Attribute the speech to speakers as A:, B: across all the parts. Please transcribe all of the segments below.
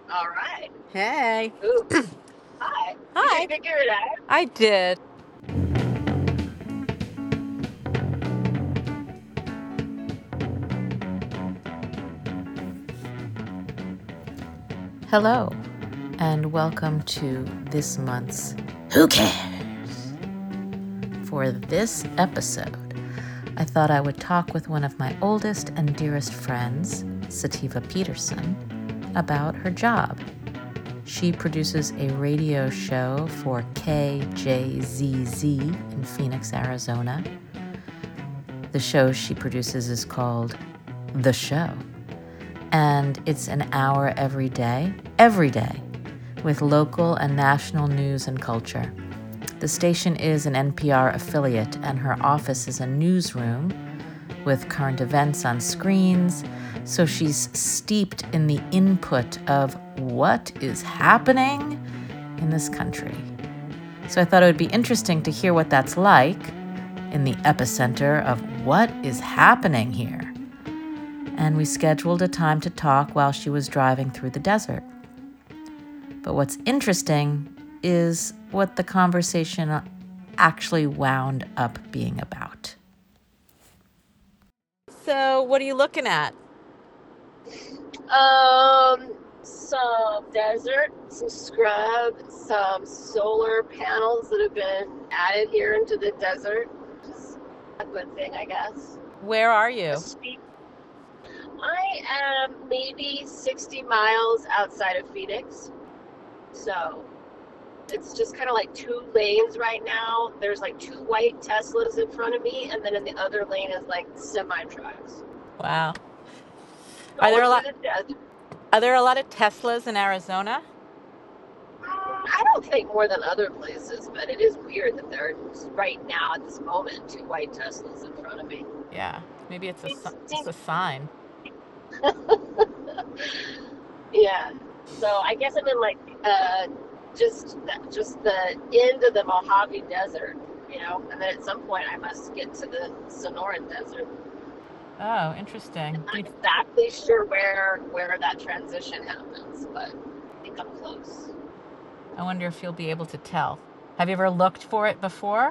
A: All right.
B: Hey.
A: Ooh. Hi. Did you
B: Hi.
A: figure it out?
B: I did. Hello, and welcome to this month's Who Cares? For this episode, I thought I would talk with one of my oldest and dearest friends, Sativa Peterson, about her job. She produces a radio show for KJZZ in Phoenix, Arizona. The show she produces is called The Show, and it's an hour every day, with local and national news and culture. The station is an NPR affiliate, and her office is a newsroom with current events on screens, so she's steeped in the input of what is happening in this country. So I thought it would be interesting to hear what that's like in the epicenter of what is happening here. And we scheduled a time to talk while she was driving through the desert. But what's interesting is what the conversation actually wound up being about. So, what are you looking at?
A: Some desert, some scrub, some solar panels that have been added here into the desert. Just a good thing, I guess.
B: Where are you?
A: I am maybe 60 miles outside of Phoenix. So it's just kind of like two lanes right now. There's like two white Teslas in front of me, and then in the other lane is like semi trucks.
B: Wow. Are there a lot of Teslas in Arizona?
A: I don't think more than other places, but it is weird that there's right now at this moment two white Teslas in front of me.
B: Yeah, maybe it's a sign.
A: Yeah. So I guess I'm in like just the end of the Mojave Desert, and then at some point I must get to the Sonoran Desert.
B: Oh, interesting.
A: I'm not exactly sure where that transition happens, but I think I'm close.
B: I wonder if you'll be able to tell. Have you ever looked for it before?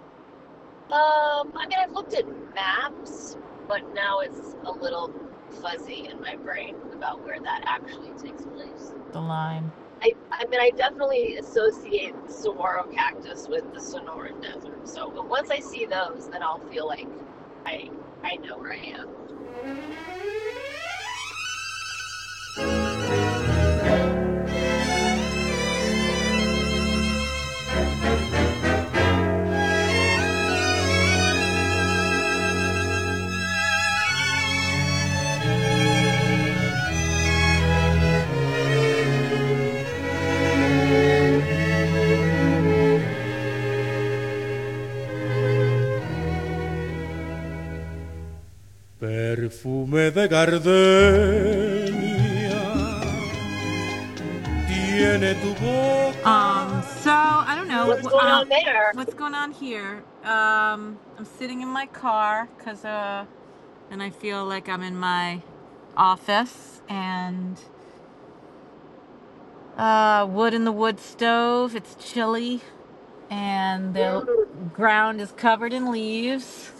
A: I mean, I've looked at maps, but now it's a little fuzzy in my brain about where that actually takes place.
B: The line.
A: I mean, I definitely associate saguaro cactus with the Sonoran Desert. So, but once I see those, then I'll feel like I know where I am.
C: Perfume de gardenia tiene tu boca.
B: So I don't know
A: what's going on there.
B: What's going on here? I'm sitting in my car and I feel like I'm in my office, and wood in the wood stove. It's chilly, and the ground is covered in leaves.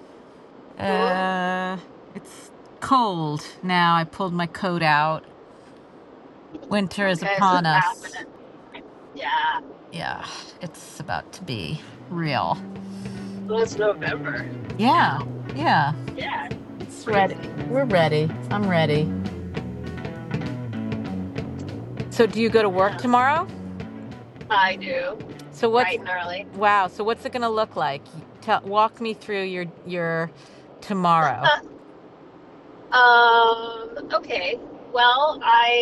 B: It's cold now. I pulled my coat out. Winter is upon us.
A: Yeah.
B: Yeah, it's about to be real.
A: Well, it's November.
B: Yeah.
A: Yeah.
B: It's ready. We're ready. I'm ready. So do you go to work tomorrow?
A: I do.
B: So what's
A: bright and early.
B: Wow. So what's it going to look like? Walk me through your tomorrow.
A: Okay. Well,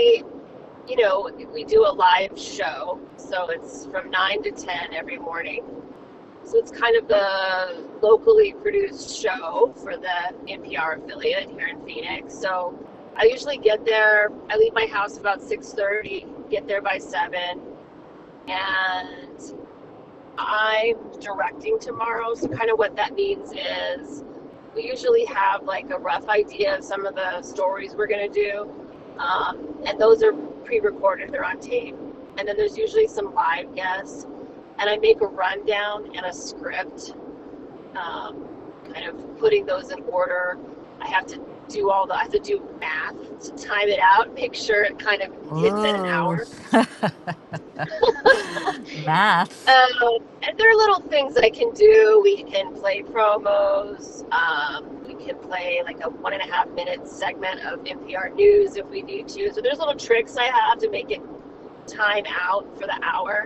A: we do a live show, so it's from 9 to 10 every morning. So it's kind of the locally produced show for the NPR affiliate here in Phoenix. So I usually get there. I leave my house about 6:30, get there by 7, and I'm directing tomorrow. So kind of what that means is we usually have like a rough idea of some of the stories we're going to do. And those are pre-recorded, they're on tape. And then there's usually some live guests, and I make a rundown and a script, kind of putting those in order. I have to do math to time it out, make sure it kind of hits at an hour.
B: Math.
A: And there are little things I can do. We can play promos. We can play like a 1.5 minute segment of NPR news if we need to. So there's little tricks I have to make it time out for the hour.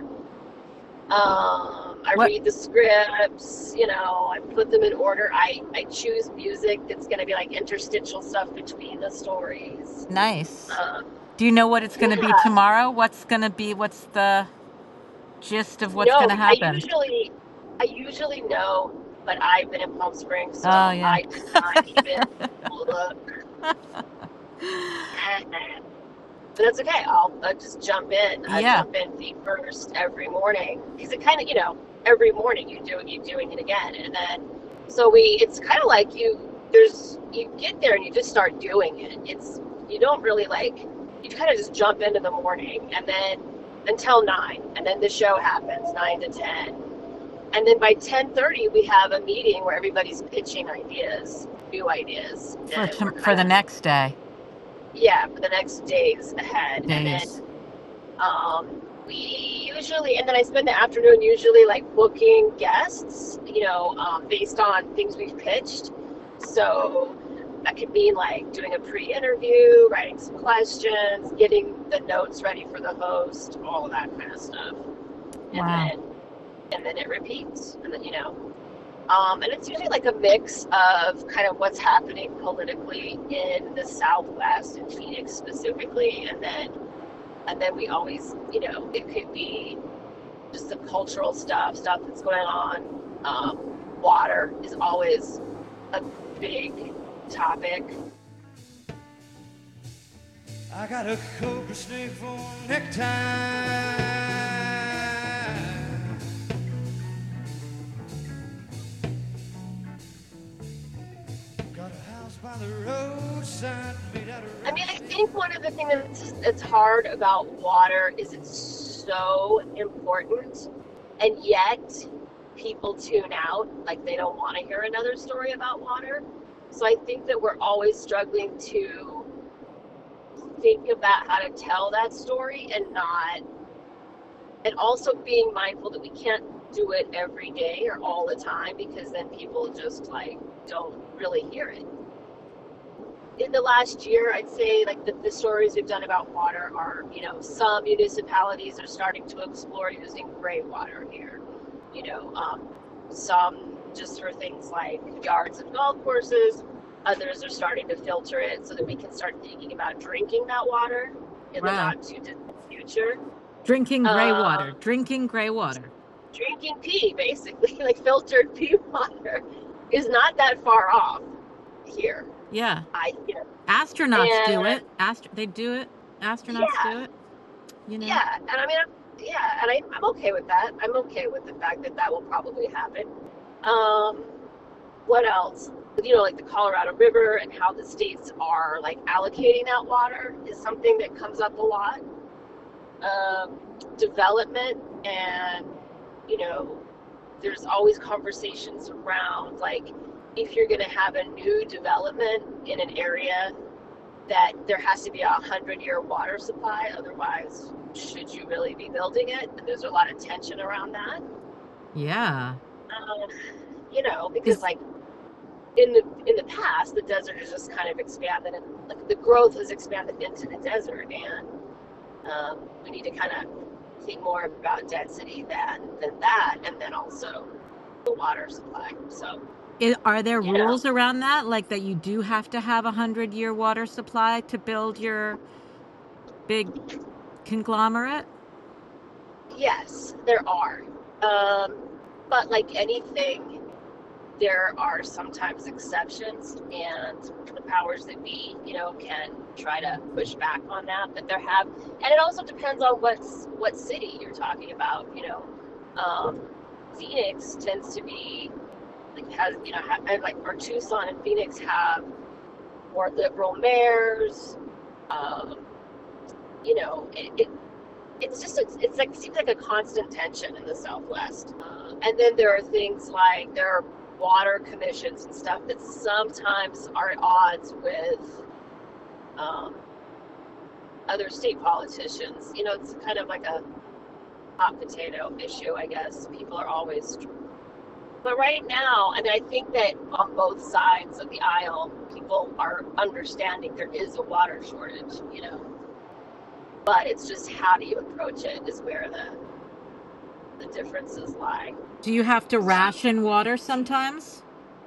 A: I read the scripts, I put them in order. I choose music that's going to be like interstitial stuff between the stories.
B: Nice. Do you know what it's going to be tomorrow? What's the gist of what's going to happen?
A: I usually know, but I've been in Palm Springs, so I did not even look. But that's okay. I'll just jump in. I jump in feet first every morning, because it kind of, every morning you doing it again, and then it's kind of like you get there and you just start doing it. You don't really you kind of just jump into the morning, and then until 9, and then the show happens 9 to 10, and then by 10:30 we have a meeting where everybody's pitching new ideas
B: for the next day.
A: Yeah, for the next days ahead. And then and then I spend the afternoon usually booking guests, based on things we've pitched. So that could mean doing a pre-interview, writing some questions, getting the notes ready for the host, all of that kind of stuff. And then it repeats. And then, and it's usually a mix of kind of what's happening politically in the Southwest, in Phoenix specifically, and then we always, it could be just the cultural stuff that's going on. Water is always a big topic.
C: I got a cobra snake for necktie.
A: I mean, I think one of the things that's hard about water is it's so important, and yet people tune out, they don't want to hear another story about water. So I think that we're always struggling to think about how to tell that story, and also being mindful that we can't do it every day or all the time, because then people just don't really hear it. In the last year, I'd say the stories we've done about water are, some municipalities are starting to explore using gray water here. Some just for things like yards and golf courses. Others are starting to filter it so that we can start thinking about drinking that water in the not too distant future.
B: Drinking gray water. Drinking
A: pee, basically, filtered pee water is not that far off here.
B: Yeah. Astronauts do it. They do it. Astronauts do it.
A: Yeah, and I mean, I'm okay with that. I'm okay with the fact that will probably happen. What else? The Colorado River and how the states are allocating that water is something that comes up a lot. Development, and there's always conversations around if you're going to have a new development in an area, that there has to be 100-year water supply. Otherwise, should you really be building it? And there's a lot of tension around that.
B: Yeah.
A: Because in the past, the desert has just kind of expanded, and the growth has expanded into the desert, and we need to kind of think more about density than that, and then also the water supply. So.
B: Are there rules around that, that you do have to have 100-year water supply to build your big conglomerate?
A: Yes, there are. But like anything, there are sometimes exceptions, and the powers that be, can try to push back on that. But and it also depends on what city you're talking about. Phoenix tends to be or Tucson and Phoenix have more liberal mayors. Um, it's like seems like a constant tension in the Southwest. And then there are things like there are water commissions and stuff that sometimes are at odds with um, other state politicians. It's kind of like a hot potato issue, I guess. People are always. But right now, I mean, I think that on both sides of the aisle, people are understanding there is a water shortage, But it's just how do you approach it is where the differences lie.
B: Do you have to ration water sometimes?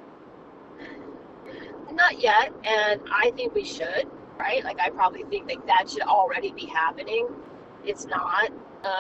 A: Not yet, and I think we should, right? Like, I probably think that should already be happening. It's not,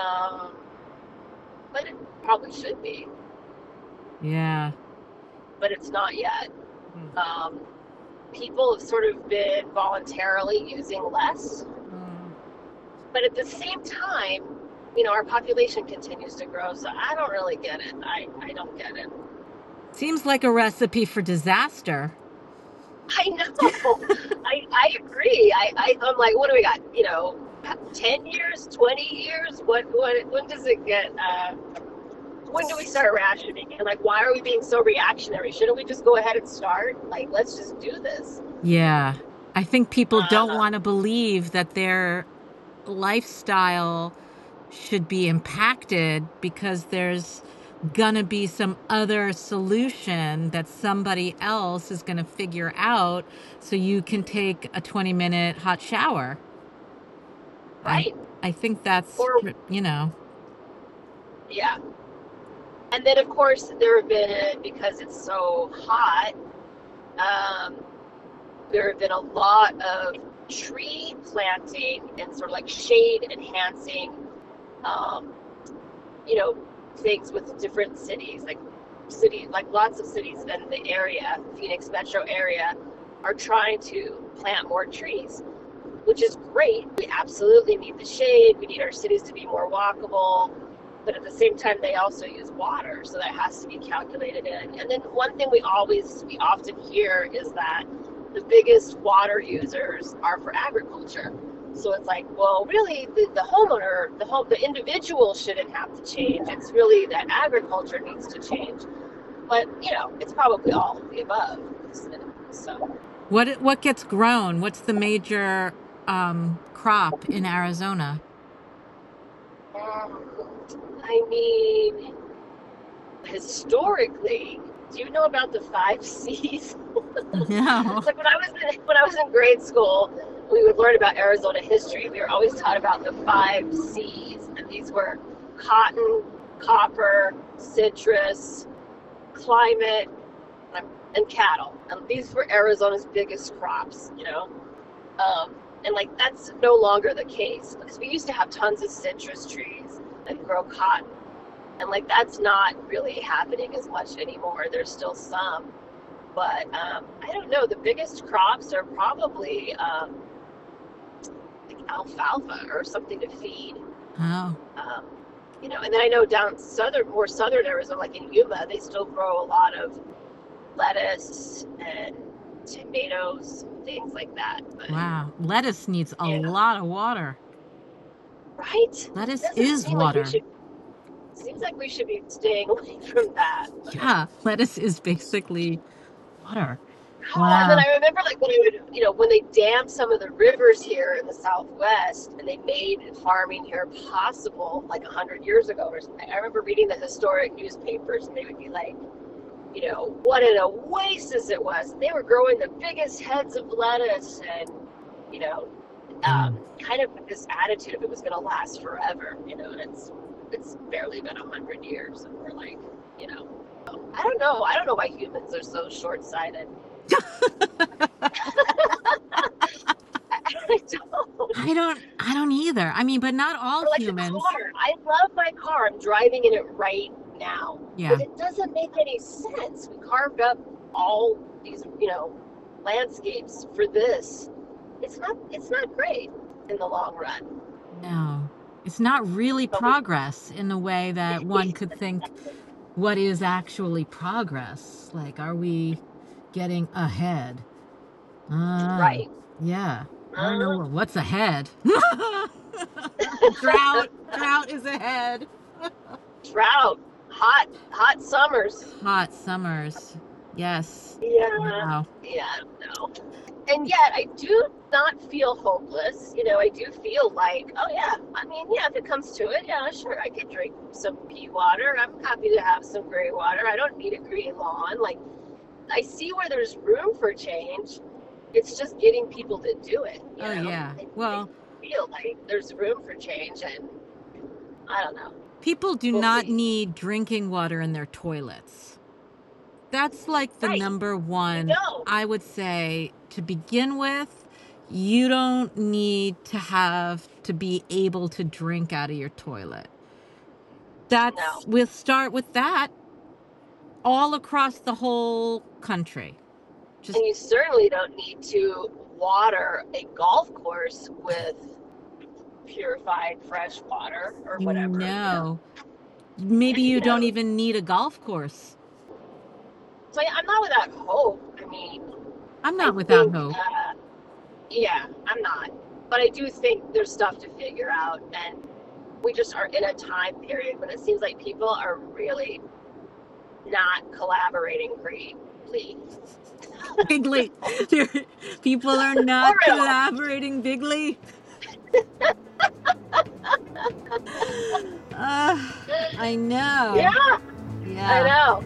A: but it probably should be.
B: Yeah.
A: But it's not yet. People have sort of been voluntarily using less, but at the same time, our population continues to grow, so I don't really get it. I don't get it.
B: Seems like a recipe for disaster.
A: I know. I agree. I'm like, what do we got? 10 years, 20 years? When does it get? When do we start rationing? And like, why are we being so reactionary? Shouldn't we just go ahead and start? Like, let's just do this.
B: Yeah. I think people don't want to believe that their lifestyle should be impacted because there's gonna be some other solution that somebody else is gonna figure out so you can take a 20-minute hot shower.
A: Right.
B: I think that's,
A: Yeah. And then, of course, there have been, because it's so hot, there have been a lot of tree planting and sort of like shade enhancing, things with different cities, like lots of cities in the area, Phoenix metro area, are trying to plant more trees, which is great. We absolutely need the shade. We need our cities to be more walkable. But at the same time, they also use water, so that has to be calculated in. And then one thing we often hear is that the biggest water users are for agriculture. So it's like, well, really, the homeowner, the individual shouldn't have to change. It's really that agriculture needs to change. But it's probably all of the above. So
B: what gets grown? What's the major crop in Arizona?
A: I mean, historically, do you know about the 5 C's?
B: No.
A: It's like when I was in grade school, we would learn about Arizona history. We were always taught about the 5 C's, and these were cotton, copper, citrus, climate, and cattle. And these were Arizona's biggest crops, and like that's no longer the case because we used to have tons of citrus trees and grow cotton, and like that's not really happening as much anymore. There's still some, but I don't know. The biggest crops are probably like alfalfa or something to feed.
B: Oh.
A: And then I know down more southern Arizona, like in Yuma, they still grow a lot of lettuce and tomatoes, things like that. But,
B: wow, lettuce needs a lot of water.
A: Right?
B: Lettuce is water.
A: Seems like we should be staying away from that.
B: Yeah, lettuce is basically water.
A: Wow. And then I remember like when they dammed some of the rivers here in the Southwest and they made farming here possible like 100 years ago or something. I remember reading the historic newspapers and they would be like, what an oasis it was. They were growing the biggest heads of lettuce and, kind of this attitude of it was going to last forever, and it's barely been 100 years and we're like, I don't know why humans are so short-sighted.
B: I don't either. I mean, but not all
A: like
B: humans.
A: The car. I love my car. I'm driving in it right now.
B: Yeah.
A: But it doesn't make any sense. We carved up all these, landscapes for this. It's not great in the long run.
B: No. It's not really progress in the way that one could think what is actually progress. Like, are we getting ahead?
A: Right.
B: Yeah. I don't know what's ahead. Drought is ahead.
A: Drought, hot summers.
B: Hot summers. Yes.
A: Yeah.
B: Wow.
A: Yeah, I don't know. And yet, I do not feel hopeless. I do feel like, oh yeah, I mean, yeah, if it comes to it, yeah, sure, I could drink some pea water. I'm happy to have some gray water. I don't need a green lawn. Like, I see where there's room for change. It's just getting people to do it.
B: Oh, yeah. Well,
A: I feel like there's room for change, and I don't know.
B: People do not need drinking water in their toilets. That's like the number one, I would say, to begin with. You don't need to be able to drink out of your toilet. We'll start with that all across the whole country.
A: And you certainly don't need to water a golf course with purified fresh water or whatever.
B: No. Maybe you don't even need a golf course.
A: So I'm not without hope. I mean,
B: I'm not without hope.
A: Yeah, I'm not. But I do think there's stuff to figure out, and we just are in a time period when it seems like people are really not collaborating bigly.
B: People are not collaborating bigly. I know.
A: Yeah. I know.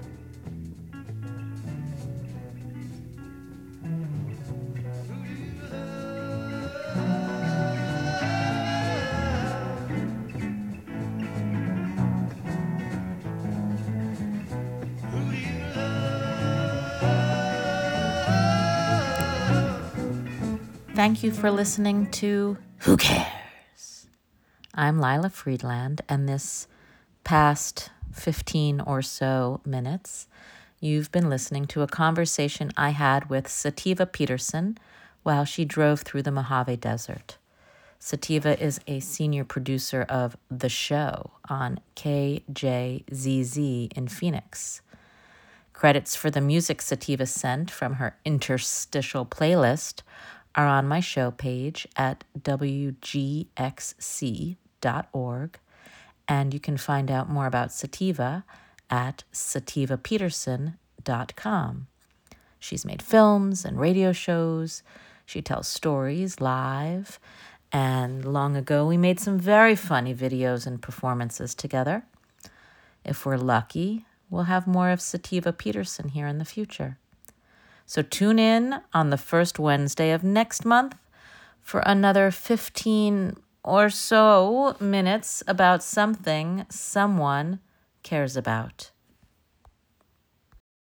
B: Thank you for listening to Who Cares? I'm Lila Friedland, and this past 15 or so minutes, you've been listening to a conversation I had with Sativa Peterson while she drove through the Mojave Desert. Sativa is a senior producer of The Show on KJZZ in Phoenix. Credits for the music Sativa sent from her interstitial playlist are on my show page at wgxc.org, and you can find out more about Sativa at sativapeterson.com. She's made films and radio shows. She tells stories live, and long ago we made some very funny videos and performances together. If we're lucky, we'll have more of Sativa Peterson here in the future. So tune in on the first Wednesday of next month for another 15 or so minutes about something someone cares about.